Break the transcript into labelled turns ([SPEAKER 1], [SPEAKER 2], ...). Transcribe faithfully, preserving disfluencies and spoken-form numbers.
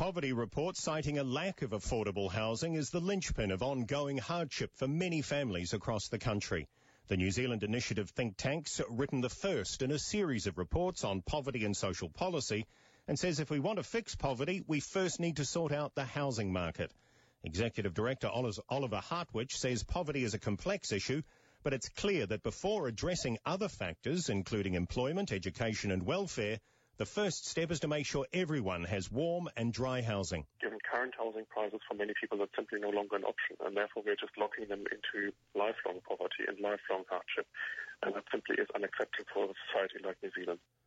[SPEAKER 1] poverty report citing a lack of affordable housing is the linchpin of ongoing hardship for many families across the country. The New Zealand Initiative think tank's written the first in a series of reports on poverty and social policy and says if we want to fix poverty, we first need to sort out the housing market. Executive Director Oliver Hartwich says poverty is a complex issue, but it's clear that before addressing other factors, including employment, education and welfare, the first step is to make sure everyone has warm and dry housing.
[SPEAKER 2] Given current housing prices, for many people that's simply no longer an option, and therefore we're just locking them into lifelong poverty and lifelong hardship, and that simply is unacceptable for a society like New Zealand.